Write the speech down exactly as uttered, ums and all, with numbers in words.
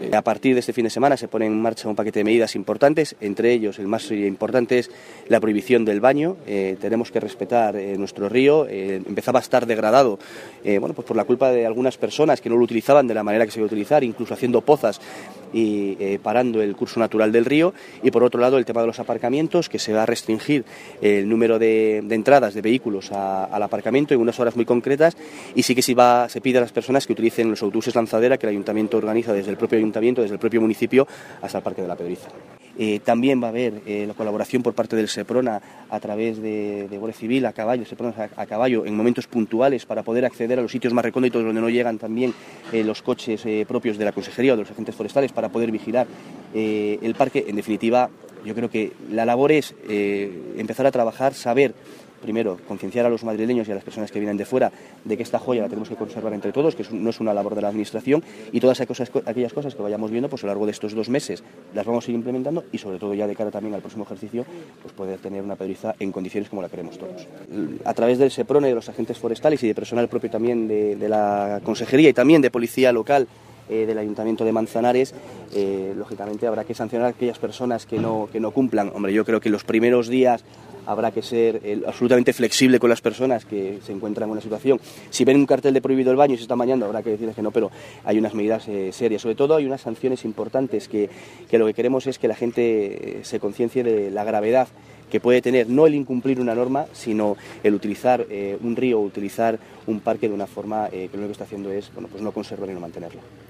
A partir de este fin de semana se pone en marcha un paquete de medidas importantes, entre ellos el más importante es la prohibición del baño. Eh, tenemos que respetar eh, nuestro río. Eh, empezaba a estar degradado eh, bueno, pues por la culpa de algunas personas que no lo utilizaban de la manera que se debe utilizar, incluso haciendo pozas y eh, parando el curso natural del río. Y por otro lado el tema de los aparcamientos, que se va a restringir el número de, de entradas de vehículos a, al aparcamiento en unas horas muy concretas, y sí que se, va, se pide a las personas que utilicen los autobuses lanzadera que el ayuntamiento organiza desde el propio ayuntamiento, desde el propio municipio hasta el Parque de la Pedriza. Eh, también va a haber eh, la colaboración por parte del Seprona a través de, de Guardia Civil a caballo, Seprona a, a caballo en momentos puntuales para poder acceder a los sitios más recónditos donde no llegan también eh, los coches eh, propios de la Consejería o de los agentes forestales para poder vigilar eh, el parque. En definitiva, yo creo que la labor es eh, empezar a trabajar, saber primero, concienciar a los madrileños y a las personas que vienen de fuera de que esta joya la tenemos que conservar entre todos, que no es una labor de la Administración, y todas aquellas cosas que vayamos viendo pues a lo largo de estos dos meses las vamos a ir implementando, y sobre todo ya de cara también al próximo ejercicio pues poder tener una Pedriza en condiciones como la queremos todos. A través del Seprona y de los agentes forestales y de personal propio también de, de la Consejería y también de Policía Local Eh, del Ayuntamiento de Manzanares, eh, lógicamente habrá que sancionar a aquellas personas que no, que no cumplan. Hombre, yo creo que los primeros días habrá que ser eh, absolutamente flexible con las personas que se encuentran en una situación. Si ven un cartel de prohibido el baño y se están bañando, habrá que decirles que no, pero hay unas medidas eh, serias. Sobre todo hay unas sanciones importantes que, que lo que queremos es que la gente eh, se conciencie de la gravedad que puede tener no el incumplir una norma, sino el utilizar eh, un río o utilizar un parque de una forma eh, que lo único que está haciendo es bueno, pues no conservar y no mantenerlo.